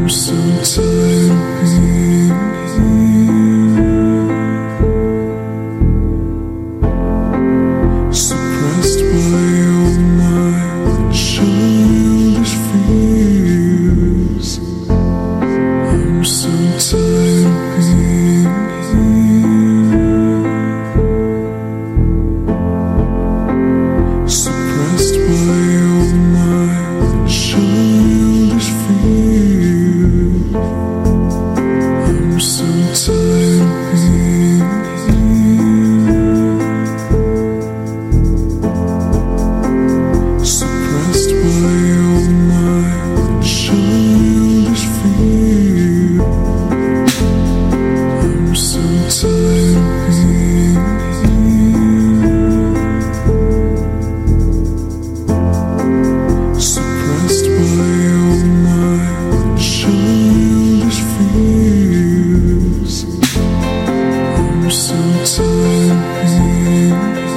so tired of being here, suppressed by all my childish fears. I'm so tired of being here, suppressed by all my childish fears. I'm so tired of being here, suppressed by all my childish fears. I'm so tired of being here, suppressed by all my childish fears. I'm so tired of being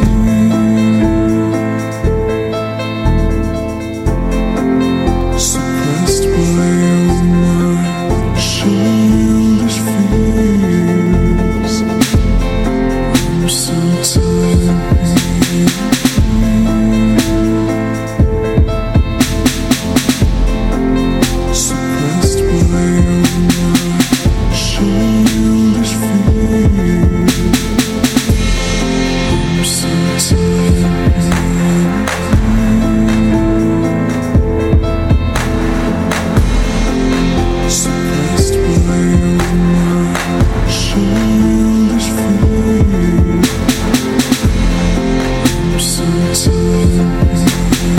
here, suppressed by all my childish fears. I'm so tired of being suppressed by all my childish fears. I'm so tired of being suppressed by all my childish fears. I'm so tired of being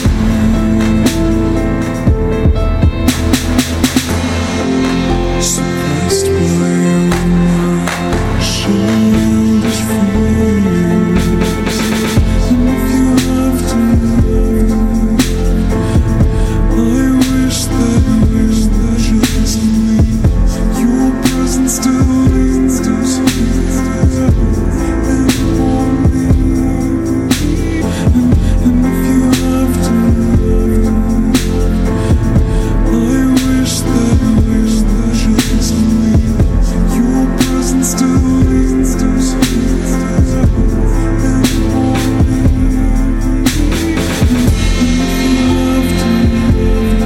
suppressed by all my childish fears. And if you have to leave, I wish that you just leave. Your presence still lingers here and for me. And if you have to leave, I wish that you just leave. Your presence still lingers here and for me. And if you have to leave,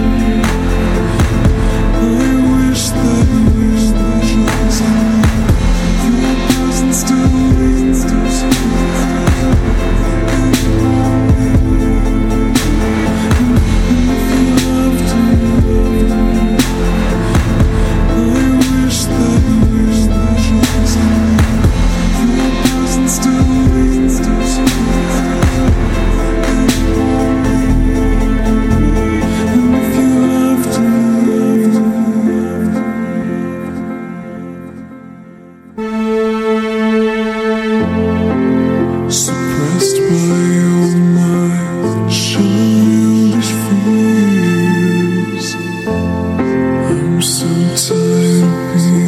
I wish that you just leave. Your presence still lingers here and for me. And if you have to leave, I wish that you just leave. Your presence still lingers here and for me. And if you have to leave, suppressed by all my childish fears. I'm so tired of being